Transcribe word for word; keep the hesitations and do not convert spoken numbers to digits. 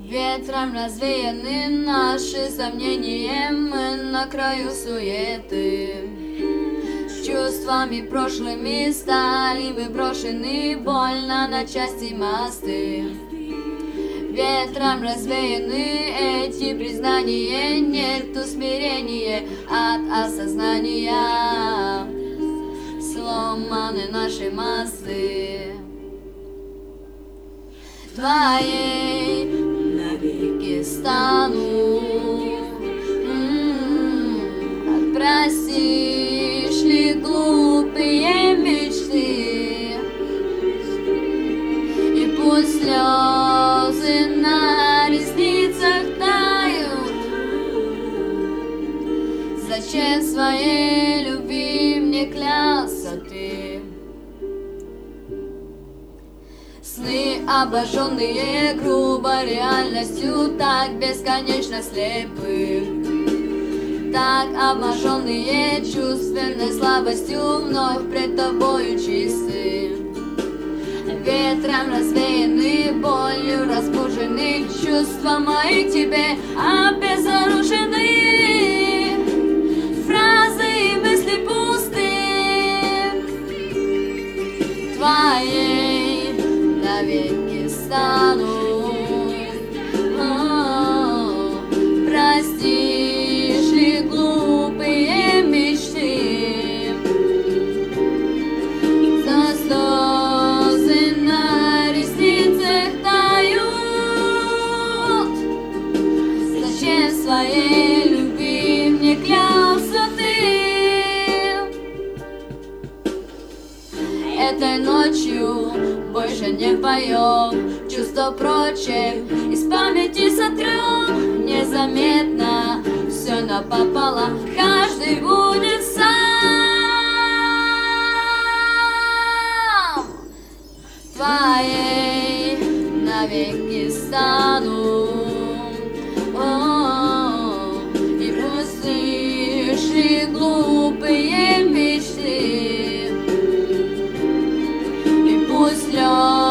Ветром развеяны наши сомнения, мы на краю суеты. Чувствами прошлыми стали мы брошены, больно на части мосты. Ветром развеяны эти признания, нету смирения от осознания. Сломаны наши мосты. Твоей навеки стану. М-м-м, простишь ли глупые мечты? И пусть слезы на ресницах тают. Зачем своей любви мне клялся ты? Сны, обожженные грубо реальностью, так бесконечно слепы, так обожженные чувственной слабостью, вновь пред тобою чисты. Ветром развеяны, болью разбужены, чувства мои к тебе обезоружены. Фразы и мысли пусты. Твоей навеки стану. О, простишь ли глупые мечты? За слезы на ресницах тают. Зачем своей любви мне клялся ты? Этой ночью больше не поем, чувства прочим из памяти сотрем. Незаметно все напополам, каждый будет сам. Твоей навеки стану. О, и пусть ли глупые мечты, и пусть слезы